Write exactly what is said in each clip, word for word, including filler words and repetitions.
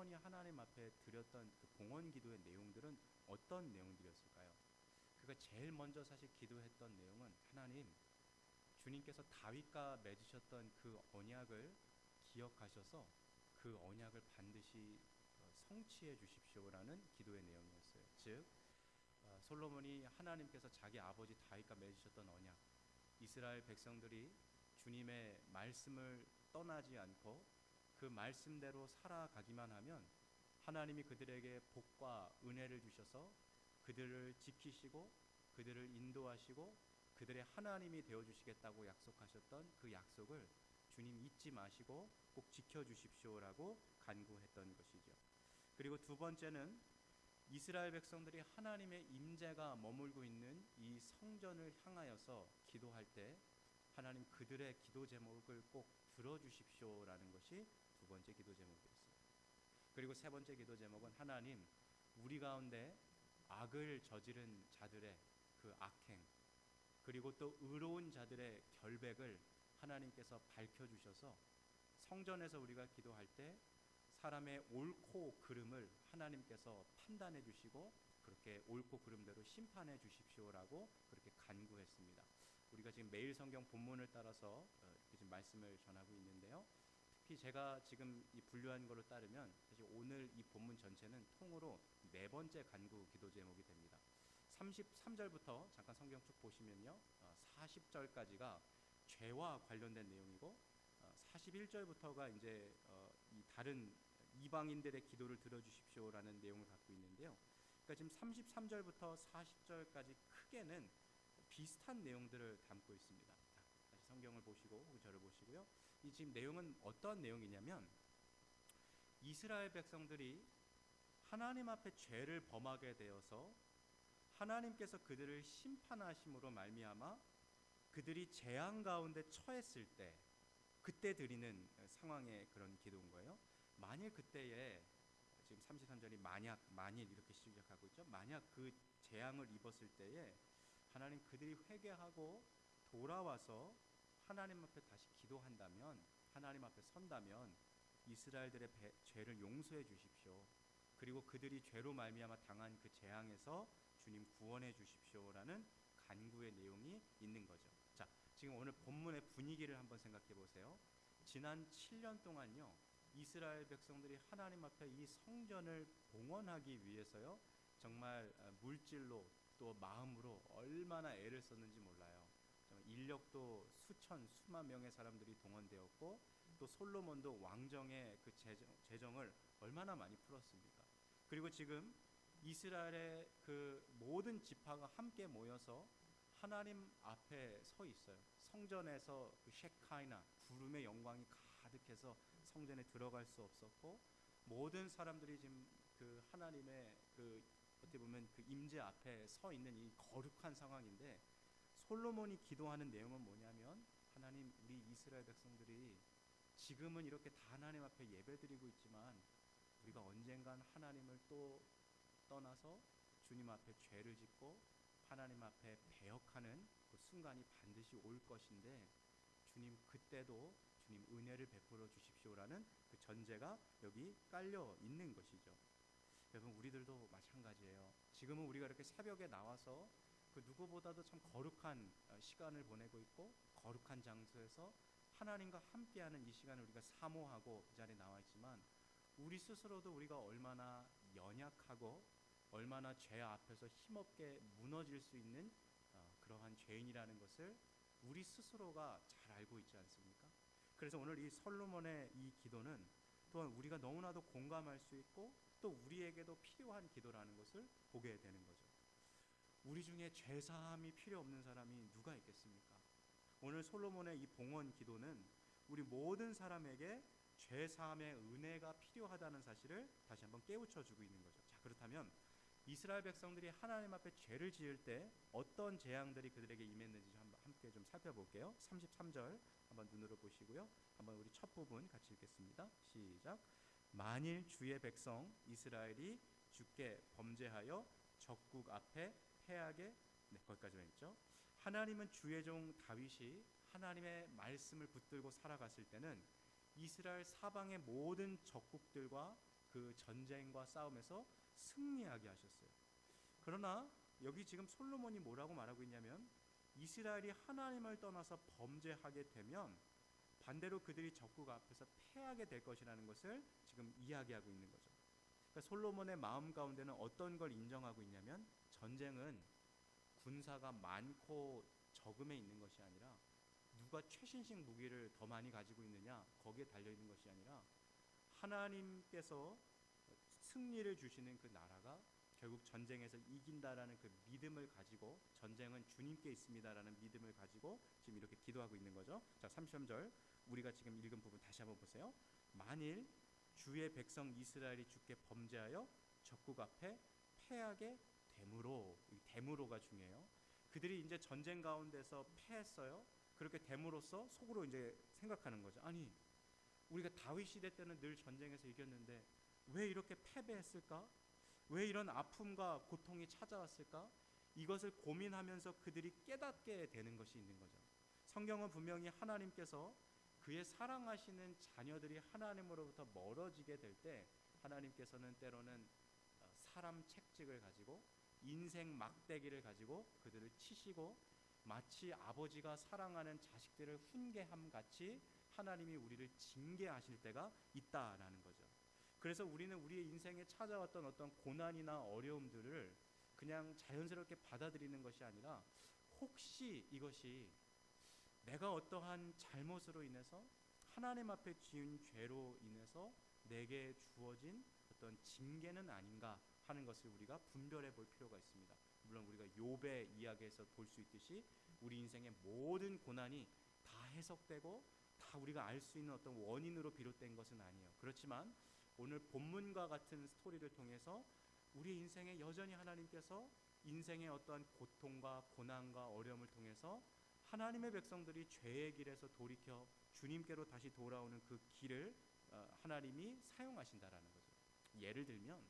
솔로몬이 하나님 앞에 드렸던 그 봉헌 기도의 내용들은 어떤 내용들이었을까요? 그가 제일 먼저 사실 기도했던 내용은 하나님, 주님께서 다윗과 맺으셨던 그 언약을 기억하셔서 그 언약을 반드시 성취해 주십시오라는 기도의 내용이었어요. 즉 솔로몬이 하나님께서 자기 아버지 다윗과 맺으셨던 언약, 이스라엘 백성들이 주님의 말씀을 떠나지 않고 그 말씀대로 살아가기만 하면 하나님이 그들에게 복과 은혜를 주셔서 그들을 지키시고 그들을 인도하시고 그들의 하나님이 되어주시겠다고 약속하셨던 그 약속을 주님 잊지 마시고 꼭 지켜주십시오라고 간구했던 것이죠. 그리고 두 번째는 이스라엘 백성들이 하나님의 임재가 머물고 있는 이 성전을 향하여서 기도할 때 하나님 그들의 기도 제목을 꼭 들어주십시오라는 것이 두 번째 기도 제목이었어요. 그리고 세 번째 기도 제목은 하나님, 우리 가운데 악을 저지른 자들의 그 악행, 그리고 또 의로운 자들의 결백을 하나님께서 밝혀주셔서 성전에서 우리가 기도할 때 사람의 옳고 그름을 하나님께서 판단해 주시고 그렇게 옳고 그름대로 심판해 주십시오라고 그렇게 간구했습니다. 우리가 지금 매일 성경 본문을 따라서 이렇게 지금 말씀을 전하고 있는데요. 특히 제가 지금 이 분류한 것을 따르면 사실 오늘 이 본문 전체는 통으로 네 번째 간구 기도 제목이 됩니다. 삼십삼 절부터 잠깐 성경 쭉 보시면요, 사십 절까지가 죄와 관련된 내용이고 사십일 절부터가 이제 이 다른 이방인들의 기도를 들어주십시오라는 내용을 갖고 있는데요. 그러니까 지금 삼십삼 절부터 사십 절까지 크게는 비슷한 내용들을 담고 있습니다. 다시 성경을 보시고 혹은 저를 보시고요. 이 지금 내용은 어떠한 내용이냐면 이스라엘 백성들이 하나님 앞에 죄를 범하게 되어서 하나님께서 그들을 심판하심으로 말미암아 그들이 재앙 가운데 처했을 때 그때 드리는 상황의 그런 기도인 거예요. 만일 그때에 지금 삼십삼 절이 만약 만일 이렇게 시작하고 있죠. 만약 그 재앙을 입었을 때에 하나님 그들이 회개하고 돌아와서 하나님 앞에 다시 기도한다면, 하나님 앞에 선다면 이스라엘들의 배, 죄를 용서해 주십시오. 그리고 그들이 죄로 말미암아 당한 그 재앙에서 주님 구원해 주십시오라는 간구의 내용이 있는 거죠. 자, 지금 오늘 본문의 분위기를 한번 생각해 보세요. 지난 칠 년 동안요, 이스라엘 백성들이 하나님 앞에 이 성전을 봉헌하기 위해서요, 정말 물질로 또 마음으로 얼마나 애를 썼는지 몰라요. 인력도 수천 수만 명의 사람들이 동원되었고 또 솔로몬도 왕정의 그 재정, 재정을 얼마나 많이 풀었습니까? 그리고 지금 이스라엘의 그 모든 지파가 함께 모여서 하나님 앞에 서 있어요. 성전에서 그 셰카이나 구름의 영광이 가득해서 성전에 들어갈 수 없었고 모든 사람들이 지금 그 하나님의 그 어떻게 보면 그 임재 앞에 서 있는 이 거룩한 상황인데 솔로몬이 기도하는 내용은 뭐냐면 하나님, 우리 이스라엘 백성들이 지금은 이렇게 다 하나님 앞에 예배드리고 있지만 우리가 언젠간 하나님을 또 떠나서 주님 앞에 죄를 짓고 하나님 앞에 배역하는 그 순간이 반드시 올 것인데 주님 그때도 주님 은혜를 베풀어 주십시오라는 그 전제가 여기 깔려 있는 것이죠. 여러분, 우리들도 마찬가지예요. 지금은 우리가 이렇게 새벽에 나와서 그 누구보다도 참 거룩한 시간을 보내고 있고 거룩한 장소에서 하나님과 함께하는 이 시간을 우리가 사모하고 그 자리에 나와 있지만 우리 스스로도 우리가 얼마나 연약하고 얼마나 죄 앞에서 힘없게 무너질 수 있는 그러한 죄인이라는 것을 우리 스스로가 잘 알고 있지 않습니까? 그래서 오늘 이 솔로몬의 이 기도는 또한 우리가 너무나도 공감할 수 있고 또 우리에게도 필요한 기도라는 것을 보게 되는 거죠. 우리 중에 죄사함이 필요 없는 사람이 누가 있겠습니까? 오늘 솔로몬의 이 봉헌 기도는 우리 모든 사람에게 죄사함의 은혜가 필요하다는 사실을 다시 한번 깨우쳐주고 있는 거죠. 자, 그렇다면 이스라엘 백성들이 하나님 앞에 죄를 지을 때 어떤 재앙들이 그들에게 임했는지 한번 함께 좀 살펴볼게요. 삼십삼 절 한번 눈으로 보시고요. 한번 우리 첫 부분 같이 읽겠습니다. 시작. 만일 주의 백성 이스라엘이 주께 범죄하여 적국 앞에 패하게, 네, 거기까지만 있죠. 하나님은 주의 종 다윗이 하나님의 말씀을 붙들고 살아갔을 때는 이스라엘 사방의 모든 적국들과 그 전쟁과 싸움에서 승리하게 하셨어요. 그러나 여기 지금 솔로몬이 뭐라고 말하고 있냐면 이스라엘이 하나님을 떠나서 범죄하게 되면 반대로 그들이 적국 앞에서 패하게 될 것이라는 것을 지금 이야기하고 있는 거죠. 그러니까 솔로몬의 마음 가운데는 어떤 걸 인정하고 있냐면 전쟁은 군사가 많고 적음에 있는 것이 아니라 누가 최신식 무기를 더 많이 가지고 있느냐 거기에 달려있는 것이 아니라 하나님께서 승리를 주시는 그 나라가 결국 전쟁에서 이긴다라는 그 믿음을 가지고 전쟁은 주님께 있습니다라는 믿음을 가지고 지금 이렇게 기도하고 있는 거죠. 자, 삼십삼 절 우리가 지금 읽은 부분 다시 한번 보세요. 만일 주의 백성 이스라엘이 주께 범죄하여 적국 앞에 패하게 되므로, 이 되므로가 중요해요. 그들이 이제 전쟁 가운데서 패했어요. 그렇게 됨으로써 속으로 이제 생각하는 거죠. 아니, 우리가 다윗 시대 때는 늘 전쟁에서 이겼는데 왜 이렇게 패배했을까? 왜 이런 아픔과 고통이 찾아왔을까? 이것을 고민하면서 그들이 깨닫게 되는 것이 있는 거죠. 성경은 분명히 하나님께서 그의 사랑하시는 자녀들이 하나님으로부터 멀어지게 될 때 하나님께서는 때로는 사람 책직을 가지고 인생 막대기를 가지고 그들을 치시고 마치 아버지가 사랑하는 자식들을 훈계함 같이 하나님이 우리를 징계하실 때가 있다라는 거죠. 그래서 우리는 우리의 인생에 찾아왔던 어떤 고난이나 어려움들을 그냥 자연스럽게 받아들이는 것이 아니라 혹시 이것이 내가 어떠한 잘못으로 인해서 하나님 앞에 지은 죄로 인해서 내게 주어진 어떤 징계는 아닌가 하는 것을 우리가 분별해 볼 필요가 있습니다. 물론 우리가 욥의 이야기에서 볼 수 있듯이 우리 인생의 모든 고난이 다 해석되고 다 우리가 알 수 있는 어떤 원인으로 비롯된 것은 아니에요. 그렇지만 오늘 본문과 같은 스토리를 통해서 우리 인생에 여전히 하나님께서 인생의 어떠한 고통과 고난과 어려움을 통해서 하나님의 백성들이 죄의 길에서 돌이켜 주님께로 다시 돌아오는 그 길을 하나님이 사용하신다라는 거죠. 예를 들면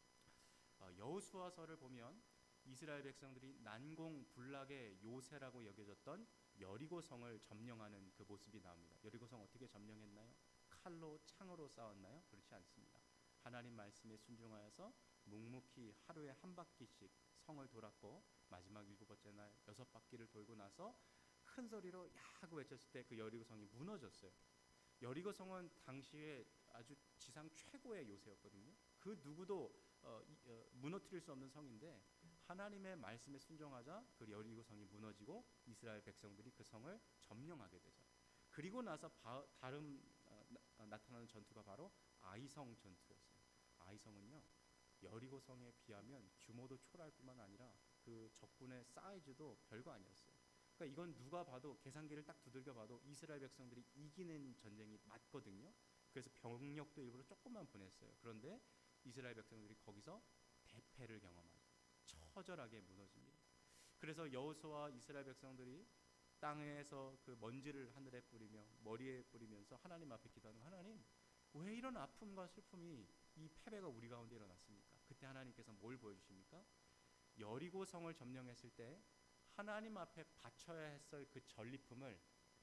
여호수아서를 보면 이스라엘 백성들이 난공불락의 요새라고 여겨졌던 여리고성을 점령하는 그 모습이 나옵니다. 여리고성 어떻게 점령했나요? 칼로 창으로 싸웠나요? 그렇지 않습니다. 하나님 말씀에 순종하여서 묵묵히 하루에 한 바퀴씩 성을 돌았고 마지막 일곱 번째 날 여섯 바퀴를 돌고 나서 큰 소리로 야 하고 외쳤을 때 그 여리고성이 무너졌어요. 여리고성은 당시에 아주 지상 최고의 요새였거든요. 그 누구도 어, 어, 무너뜨릴 수 없는 성인데 하나님의 말씀에 순종하자 그 여리고성이 무너지고 이스라엘 백성들이 그 성을 점령하게 되죠. 그리고 나서 바, 다른 어, 나, 나타나는 전투가 바로 아이성 전투였어요. 아이성은요 여리고성에 비하면 규모도 초라할 뿐만 아니라 그 적군의 사이즈도 별거 아니었어요. 그러니까 이건 누가 봐도 계산기를 딱 두들겨 봐도 이스라엘 백성들이 이기는 전쟁이 맞거든요. 그래서 병력도 일부러 조금만 보냈어요. 그런데 이스라엘 백성들이 거기서 대패를 경험하죠. 처절하게 무너집니다. 그래서 여호수아와 이스라엘 백성들이 땅에서 그 먼지를 하늘에 뿌리며 머리에 뿌리면서 하나님 앞에 기도하는 하나님, 왜 이런 아픔과 슬픔이 이 패배가 우리 가운데 일어났습니까? 그때 하나님께서 뭘 보여주십니까? 여리고 성을 점령했을 때 하나님 앞에 바쳐야 했을 그 전리품을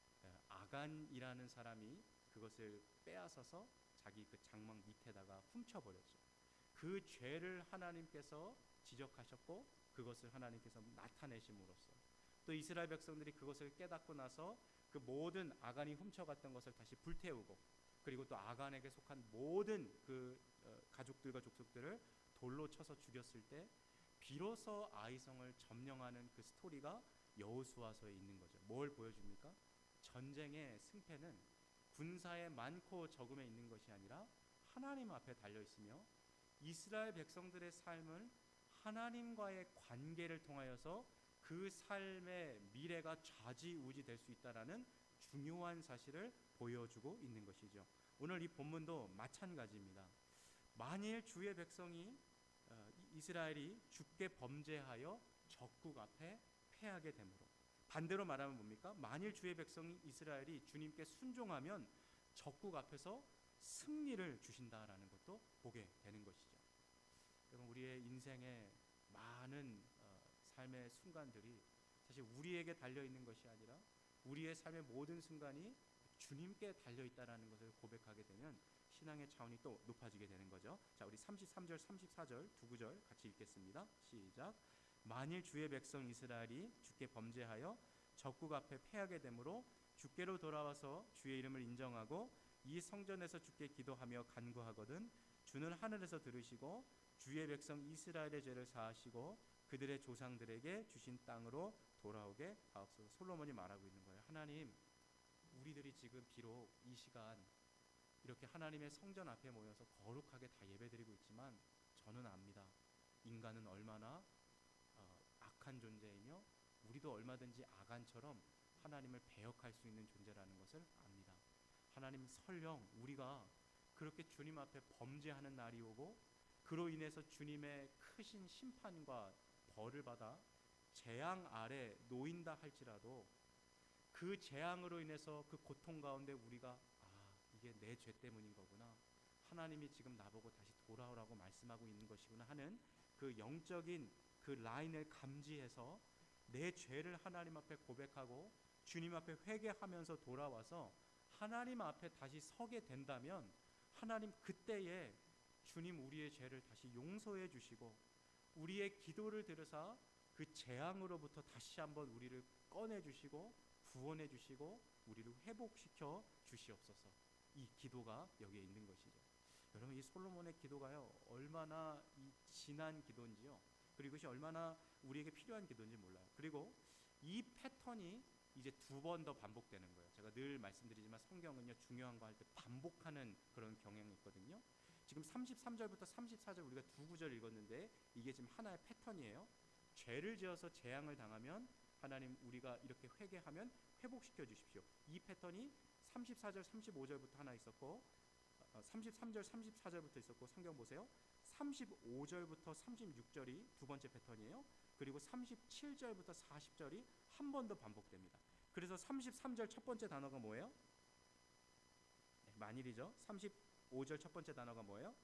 아간이라는 사람이 그것을 빼앗아서 자기 그 장막 밑에다가 훔쳐버렸죠. 그 죄를 하나님께서 지적하셨고 그것을 하나님께서 나타내심으로써 또 이스라엘 백성들이 그것을 깨닫고 나서 그 모든 아간이 훔쳐갔던 것을 다시 불태우고 그리고 또 아간에게 속한 모든 그 가족들과 족속들을 돌로 쳐서 죽였을 때 비로소 아이성을 점령하는 그 스토리가 여호수아서에 있는 거죠. 뭘 보여줍니까? 전쟁의 승패는 군사의 많고 적음에 있는 것이 아니라 하나님 앞에 달려 있으며 이스라엘 백성들의 삶을 하나님과의 관계를 통하여서 그 삶의 미래가 좌지우지 될 수 있다라는 중요한 사실을 보여주고 있는 것이죠. 오늘 이 본문도 마찬가지입니다. 만일 주의 백성이 이스라엘이 주께 범죄하여 적국 앞에 패하게 되므로 반대로 말하면 뭡니까? 만일 주의 백성 이스라엘이 주님께 순종하면 적국 앞에서 승리를 주신다라는 것도 보게 되는 것이죠. 여러분 우리의 인생에 많은 어, 삶의 순간들이 사실 우리에게 달려있는 것이 아니라 우리의 삶의 모든 순간이 주님께 달려있다라는 것을 고백하게 되면 신앙의 차원이 또 높아지게 되는 거죠. 자, 우리 삼십삼 절 삼십사 절 두 구절 같이 읽겠습니다. 시작. 만일 주의 백성 이스라엘이 주께 범죄하여 적국 앞에 패하게 되므로 주께로 돌아와서 주의 이름을 인정하고 이 성전에서 주께 기도하며 간구하거든 주는 하늘에서 들으시고 주의 백성 이스라엘의 죄를 사하시고 그들의 조상들에게 주신 땅으로 돌아오게 하옵소서. 솔로몬이 말하고 있는 거예요. 하나님, 우리들이 지금 비록 이 시간 이렇게 하나님의 성전 앞에 모여서 거룩하게 다 예배드리고 있지만 저는 압니다. 인간은 얼마나 어, 악한 존재이며 우리도 얼마든지 아간처럼 하나님을 배역할 수 있는 존재라는 것을 압니다. 하나님, 설령 우리가 그렇게 주님 앞에 범죄하는 날이 오고 그로 인해서 주님의 크신 심판과 벌을 받아 재앙 아래 놓인다 할지라도 그 재앙으로 인해서 그 고통 가운데 우리가 아, 이게 내 죄 때문인 거구나, 하나님이 지금 나보고 다시 돌아오라고 말씀하고 있는 것이구나 하는 그 영적인 그 라인을 감지해서 내 죄를 하나님 앞에 고백하고 주님 앞에 회개하면서 돌아와서 하나님 앞에 다시 서게 된다면 하나님 그때에 주님 우리의 죄를 다시 용서해 주시고 우리의 기도를 들으사 그 재앙으로부터 다시 한번 우리를 꺼내 주시고 구원해 주시고 우리를 회복시켜 주시옵소서. 이 기도가 여기에 있는 것이죠. 여러분, 이 솔로몬의 기도가요 얼마나 이 진한 기도인지요, 그리고 이것이 얼마나 우리에게 필요한 기도인지 몰라요. 그리고 이 패턴이 이제 두 번 더 반복되는 거예요. 제가 늘 말씀드리지만 성경은요 중요한 거 할 때 반복하는 그런 경향이 있거든요. 지금 삼십삼 절부터 삼십사 절 우리가 두 구절 읽었는데 이게 지금 하나의 패턴이에요. 죄를 지어서 재앙을 당하면 하나님 우리가 이렇게 회개하면 회복시켜 주십시오. 이 패턴이 삼십사 절 삼십오 절부터 하나 있었고 삼십삼 절 삼십사 절부터 있었고, 성경 보세요. 삼십오 절부터 삼십육 절이 두 번째 패턴이에요. 그리고 삼십칠 절부터 사십 절이 한 번 더 반복됩니다. 그래서 삼십삼 절 첫 번째 단어가 뭐예요? 네, 만일이죠. 삼십오 절 첫 번째 단어가 뭐예요?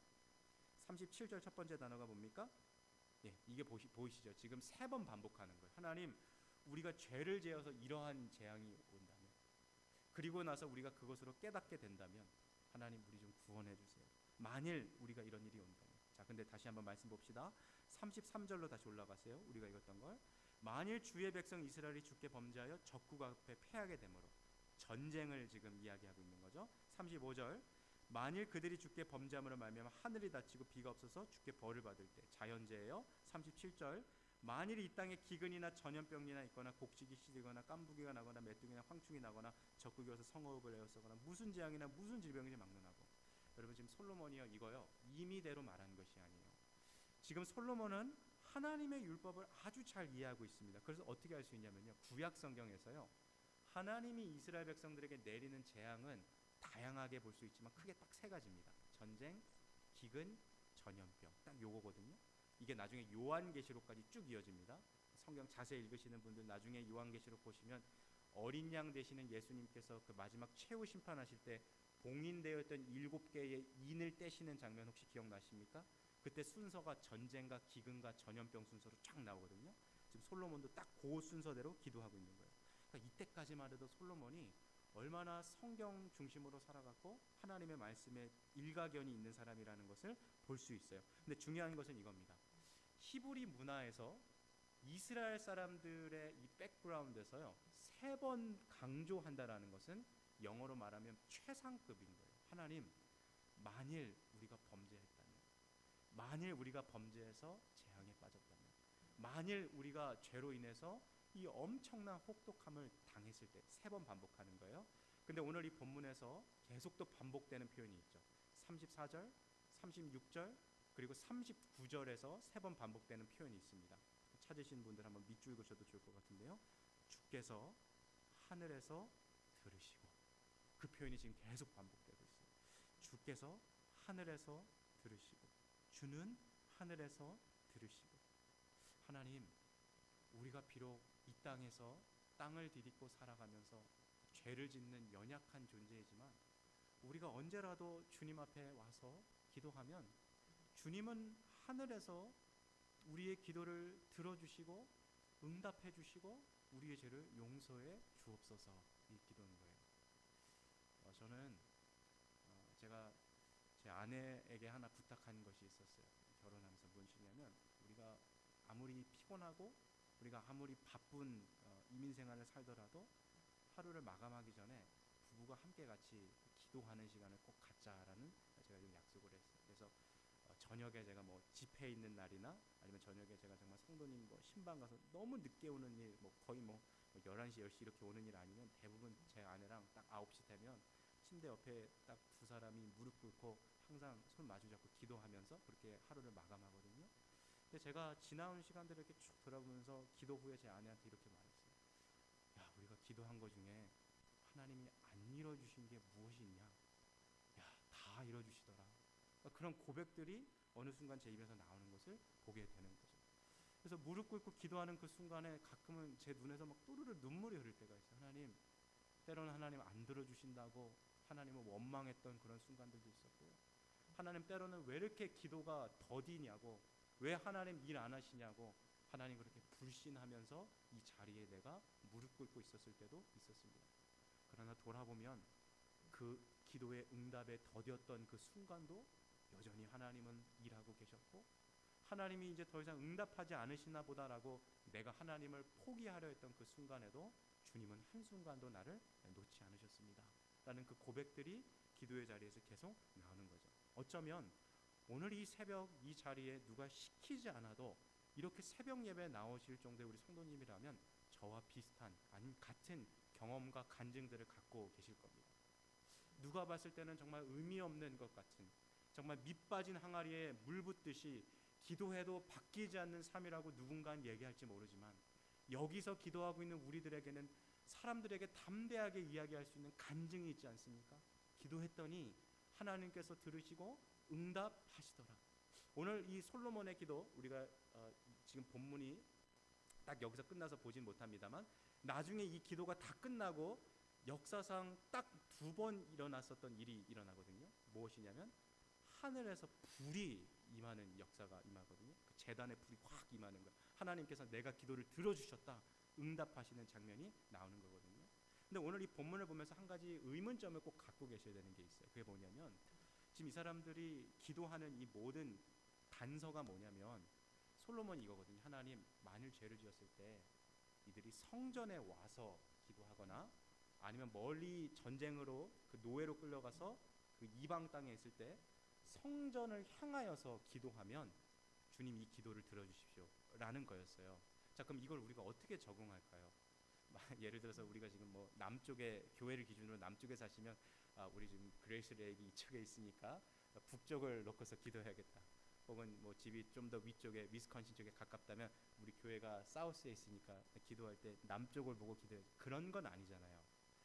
삼십칠 절 첫 번째 단어가 뭡니까? 예, 이게 보시, 보이시죠? 지금 세 번 반복하는 거예요. 하나님, 우리가 죄를 지어서 이러한 재앙이 온다면, 그리고 나서 우리가 그것으로 깨닫게 된다면 하나님 우리 좀 구원해 주세요. 만일 우리가 이런 일이 온다면. 자, 근데 다시 한번 말씀 봅시다. 삼십삼 절로 다시 올라가세요. 우리가 읽었던 걸. 만일 주의 백성 이스라엘이 주께 범죄하여 적국 앞에 패하게 되므로, 전쟁을 지금 이야기하고 있는 거죠. 삼십오 절. 만일 그들이 주께 범죄함으로 말미암아 하늘이 닫히고 비가 없어서 주께 벌을 받을 때, 자연재해요. 삼십칠 절. 만일 이 땅에 기근이나 전염병이나 있거나 곡식이 시들거나 깐부기가 나거나 메뚜기나 황충이 나거나 적국이 와서 성읍을 에워싸거나 무슨 재앙이나 무슨 질병이 막론하고. 여러분, 지금 솔로몬이요 이거요 임의대로 말한 것이 아니에요. 지금 솔로몬은 하나님의 율법을 아주 잘 이해하고 있습니다. 그래서 어떻게 할 수 있냐면요, 구약 성경에서요 하나님이 이스라엘 백성들에게 내리는 재앙은 다양하게 볼 수 있지만 크게 딱 세 가지입니다. 전쟁, 기근, 전염병, 딱 요거거든요. 이게 나중에 요한계시록까지 쭉 이어집니다. 성경 자세히 읽으시는 분들 나중에 요한계시록 보시면 어린 양 되시는 예수님께서 그 마지막 최후 심판하실 때 봉인되었던 일곱 개의 인을 떼시는 장면 혹시 기억나십니까? 그때 순서가 전쟁과 기근과 전염병 순서로 쫙 나오거든요. 지금 솔로몬도 딱 그 순서대로 기도하고 있는 거예요. 그러니까 이때까지만 해도 솔로몬이 얼마나 성경 중심으로 살아갔고 하나님의 말씀에 일가견이 있는 사람이라는 것을 볼 수 있어요. 근데 중요한 것은 이겁니다. 히브리 문화에서 이스라엘 사람들의 이 백그라운드에서요 세 번 강조한다라는 것은 영어로 말하면 최상급인 거예요. 하나님, 만일 우리가 범죄했다면, 만일 우리가 범죄해서 재앙에 빠졌다면, 만일 우리가 죄로 인해서 이 엄청난 혹독함을 당했을 때 세 번 반복하는 거예요. 근데 오늘 이 본문에서 계속 또 반복되는 표현이 있죠. 삼십사 절, 삼십육 절, 그리고 삼십구 절에서 세 번 반복되는 표현이 있습니다. 찾으신 분들 한번 밑줄 그으셔도 좋을 것 같은데요. 주께서 하늘에서 들으시고, 그 표현이 지금 계속 반복되고 있어요. 주께서 하늘에서 들으시고, 주는 하늘에서 들으시고. 하나님, 우리가 비록 이 땅에서 땅을 디딛고 살아가면서 죄를 짓는 연약한 존재이지만 우리가 언제라도 주님 앞에 와서 기도하면 주님은 하늘에서 우리의 기도를 들어주시고 응답해 주시고 우리의 죄를 용서해 주옵소서. 이 기도인 거예요. 어, 저는 어, 제가 아내에게 하나 부탁한 것이 있었어요. 결혼하면서 무엇이냐면, 우리가 아무리 피곤하고 우리가 아무리 바쁜 어, 이민 생활을 살더라도 하루를 마감하기 전에 부부가 함께 같이 기도하는 시간을 꼭 갖자라는 제가 좀 약속을 했어요. 그래서 어, 저녁에 제가 뭐 집회 있는 날이나 아니면 저녁에 제가 정말 성도님 뭐 신방 가서 너무 늦게 오는 일, 뭐 거의 뭐 열한 시, 열 시 이렇게 오는 일 아니면 대부분 제 아내랑 딱 아홉 시 되면 침대 옆에 딱 두 사람이 무릎 꿇고 항상 손 마주 잡고 기도하면서 그렇게 하루를 마감하거든요. 근데 제가 지나온 시간들을 이렇게 쭉 돌아보면서 기도 후에 제 아내한테 이렇게 말했어요. 야, 우리가 기도한 것 중에 하나님이 안 이뤄주신 게 무엇이 있냐? 야, 다 이뤄주시더라. 그러니까 그런 고백들이 어느 순간 제 입에서 나오는 것을 보게 되는 거죠. 그래서 무릎 꿇고 기도하는 그 순간에 가끔은 제 눈에서 막 또르르 눈물이 흐를 때가 있어요. 하나님, 때로는 하나님 안 들어주신다고 하나님을 원망했던 그런 순간들도 있었고요. 하나님, 때로는 왜 이렇게 기도가 더디냐고, 왜 하나님 일 안 하시냐고 하나님 그렇게 불신하면서 이 자리에 내가 무릎 꿇고 있었을 때도 있었습니다. 그러나 돌아보면 그 기도의 응답에 더뎠던 그 순간도 여전히 하나님은 일하고 계셨고, 하나님이 이제 더 이상 응답하지 않으시나 보다라고 내가 하나님을 포기하려 했던 그 순간에도 주님은 한순간도 나를 놓지 않으셨습니다 라는 그 고백들이 기도의 자리에서 계속 나오는 거죠. 어쩌면 오늘 이 새벽 이 자리에 누가 시키지 않아도 이렇게 새벽 예배에 나오실 정도의 우리 성도님이라면 저와 비슷한 아니면 같은 경험과 간증들을 갖고 계실 겁니다. 누가 봤을 때는 정말 의미 없는 것 같은, 정말 밑 빠진 항아리에 물 붓듯이 기도해도 바뀌지 않는 삶이라고 누군가는 얘기할지 모르지만, 여기서 기도하고 있는 우리들에게는 사람들에게 담대하게 이야기할 수 있는 간증이 있지 않습니까? 기도했더니 하나님께서 들으시고 응답하시더라. 오늘 이 솔로몬의 기도, 우리가 어, 지금 본문이 딱 여기서 끝나서 보진 못합니다만, 나중에 이 기도가 다 끝나고 역사상 딱 두 번 일어났었던 일이 일어나거든요. 무엇이냐면 하늘에서 불이 임하는 역사가 임하거든요. 그 제단에 불이 확 임하는 거예요. 하나님께서 내가 기도를 들어주셨다, 응답하시는 장면이 나오는 거거든요. 근데 오늘 이 본문을 보면서 한 가지 의문점을 꼭 갖고 계셔야 되는 게 있어요. 그게 뭐냐면, 지금 이 사람들이 기도하는 이 모든 단서가 뭐냐면 솔로몬이 이거거든요. 하나님, 만일 죄를 지었을 때 이들이 성전에 와서 기도하거나 아니면 멀리 전쟁으로 그 노예로 끌려가서 그 이방 땅에 있을 때 성전을 향하여서 기도하면 주님 이 기도를 들어주십시오 라는 거였어요. 자, 그럼 이걸 우리가 어떻게 적응할까요? 예를 들어서 우리가 지금 뭐 남쪽에, 교회를 기준으로 남쪽에 사시면 아, 우리 지금 그레이스 레이기 이쪽에 있으니까 북쪽을 놓고서 기도해야겠다. 혹은 뭐 집이 좀 더 위쪽에 위스콘신 쪽에 가깝다면 우리 교회가 사우스에 있으니까 기도할 때 남쪽을 보고 기도해. 그런 건 아니잖아요.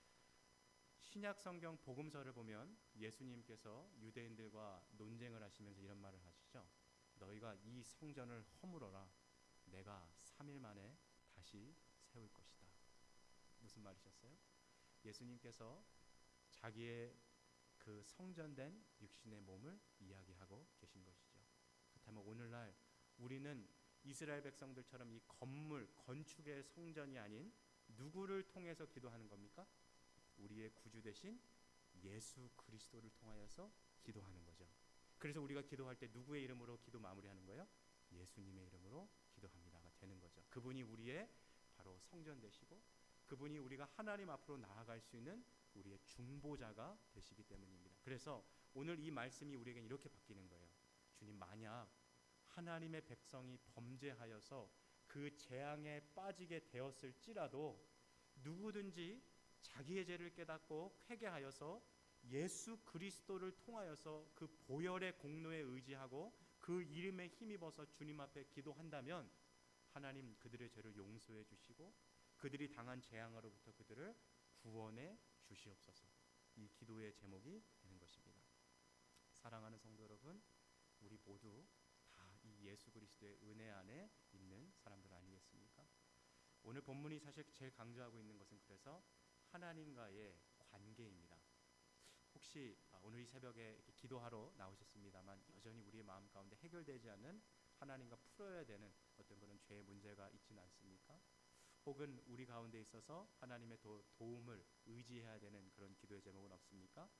신약 성경 복음서를 보면 예수님께서 유대인들과 논쟁을 하시면서 이런 말을 하시죠. 너희가 이 성전을 허물어라. 내가 삼 일 만에 다시 세울 것이다. 무슨 말이셨어요? 예수님께서 자기의 그 성전된 육신의 몸을 이야기하고 계신 것이죠. 그렇다면 오늘날 우리는 이스라엘 백성들처럼 이 건물, 건축의 성전이 아닌 누구를 통해서 기도하는 겁니까? 우리의 구주 되신 예수 그리스도를 통하여서 기도하는 거죠. 그래서 우리가 기도할 때 누구의 이름으로 기도 마무리하는 거예요? 예수님의 이름으로 기도합니다가 되는 거죠. 그분이 우리의 바로 성전 되시고, 그분이 우리가 하나님 앞으로 나아갈 수 있는 우리의 중보자가 되시기 때문입니다. 그래서 오늘 이 말씀이 우리에게 이렇게 바뀌는 거예요. 주님, 만약 하나님의 백성이 범죄하여서 그 재앙에 빠지게 되었을지라도 누구든지 자기의 죄를 깨닫고 회개하여서 예수 그리스도를 통하여서 그 보혈의 공로에 의지하고 그 이름에 힘입어서 주님 앞에 기도한다면 하나님 그들의 죄를 용서해 주시고 그들이 당한 재앙으로부터 그들을 구원해 주시옵소서. 이 기도의 제목이 되는 것입니다. 사랑하는 성도 여러분, 우리 모두 다 이 예수 그리스도의 은혜 안에 있는 사람들 아니겠습니까? 오늘 본문이 사실 제일 강조하고 있는 것은 그래서 하나님과의 관계입니다. 혹시 오늘 이 새벽에 이렇게 기도하러 나오셨습니다만 여전히 우리의 마음 가운데 해결되지 않은 하나님과 풀어야 되는 어떤 그런 죄의 문제가 있지는 않습니까? 혹은 우리 가운데 있어서 하나님의 도, 도움을 의지해야 되는 그런 기도의 제목은 없습니까?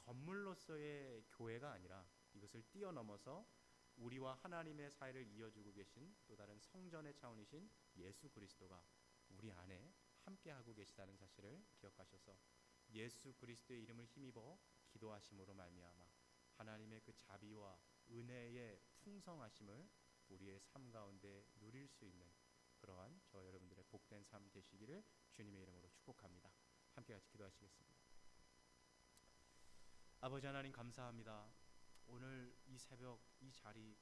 건물로서의 교회가 아니라 이것을 뛰어넘어서 우리와 하나님의 사이를 이어주고 계신 또 다른 성전의 차원이신 예수 그리스도가 우리 안에 함께하고 계시다는 사실을 기억하셔서 예수 그리스도의 이름을 힘입어 기도하심으로 말미암아 하나님의 그 자비와 은혜의 풍성하심을 우리의 삶 가운데 누릴 수 있는 그러한 저 여러분들의 복된 삶 되시기를 주님의 이름으로 축복합니다. 함께 같이 기도하시겠습니다. 아버지 하나님 감사합니다. 오늘 이 새벽 이 자리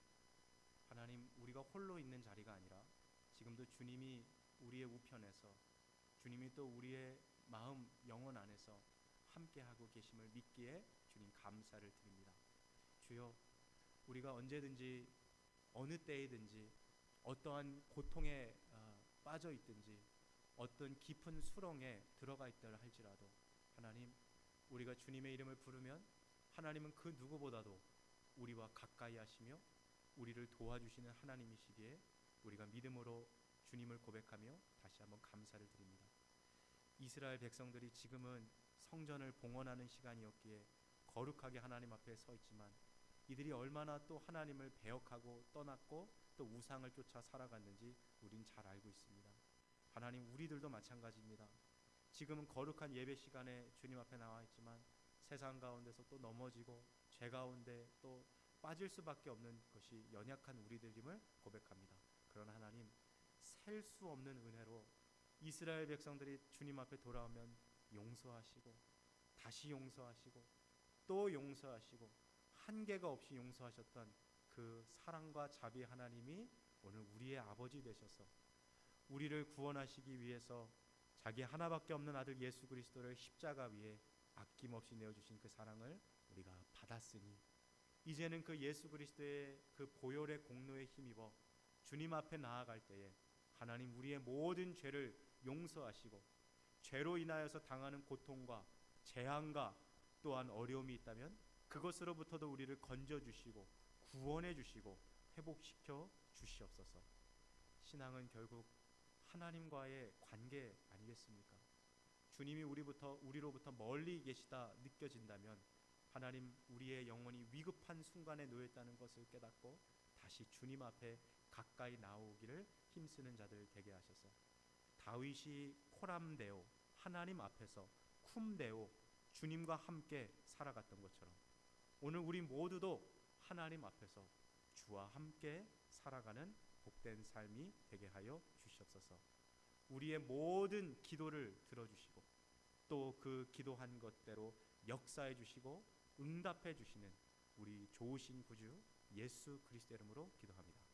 하나님 우리가 홀로 있는 자리가 아니라 지금도 주님이 우리의 우편에서 주님이 또 우리의 마음 영혼 안에서 함께하고 계심을 믿기에 주님 감사를 드립니다. 주여 우리가 언제든지 어느 때이든지 어떠한 고통에 어, 빠져 있든지 어떤 깊은 수렁에 들어가 있다 할지라도 하나님 우리가 주님의 이름을 부르면 하나님은 그 누구보다도 우리와 가까이 하시며 우리를 도와주시는 하나님이시기에 우리가 믿음으로 주님을 고백하며 다시 한번 감사를 드립니다. 이스라엘 백성들이 지금은 성전을 봉헌하는 시간이었기에 거룩하게 하나님 앞에 서 있지만 이들이 얼마나 또 하나님을 배역하고 떠났고 또 우상을 쫓아 살아갔는지 우린 잘 알고 있습니다. 하나님 우리들도 마찬가지입니다. 지금은 거룩한 예배 시간에 주님 앞에 나와 있지만 세상 가운데서 또 넘어지고 죄 가운데 또 빠질 수밖에 없는 것이 연약한 우리들임을 고백합니다. 그러나 하나님 셀 수 없는 은혜로 이스라엘 백성들이 주님 앞에 돌아오면 용서하시고 다시 용서하시고 또 용서하시고 한계가 없이 용서하셨던 그 사랑과 자비 하나님이 오늘 우리의 아버지 되셔서 우리를 구원하시기 위해서 자기 하나밖에 없는 아들 예수 그리스도를 십자가 위에 아낌없이 내어주신 그 사랑을 우리가 받았으니 이제는 그 예수 그리스도의 그 보혈의 공로에 힘입어 주님 앞에 나아갈 때에 하나님 우리의 모든 죄를 용서하시고 죄로 인하여서 당하는 고통과 재앙과 또한 어려움이 있다면 그것으로부터도 우리를 건져주시고 구원해주시고 회복시켜 주시옵소서. 신앙은 결국 하나님과의 관계 아니겠습니까? 주님이 우리부터 우리로부터 멀리 계시다 느껴진다면 하나님 우리의 영혼이 위급한 순간에 놓였다는 것을 깨닫고 다시 주님 앞에 가까이 나오기를 힘쓰는 자들 되게 하셔서 다윗이 코람데오 하나님 앞에서 쿰데오 주님과 함께 살아갔던 것처럼 오늘 우리 모두도 하나님 앞에서 주와 함께 살아가는 복된 삶이 되게 하여 주시옵소서. 우리의 모든 기도를 들어주시고 또 그 기도한 것대로 역사해 주시고 응답해 주시는 우리 좋으신 구주 예수 그리스도 이름으로 기도합니다.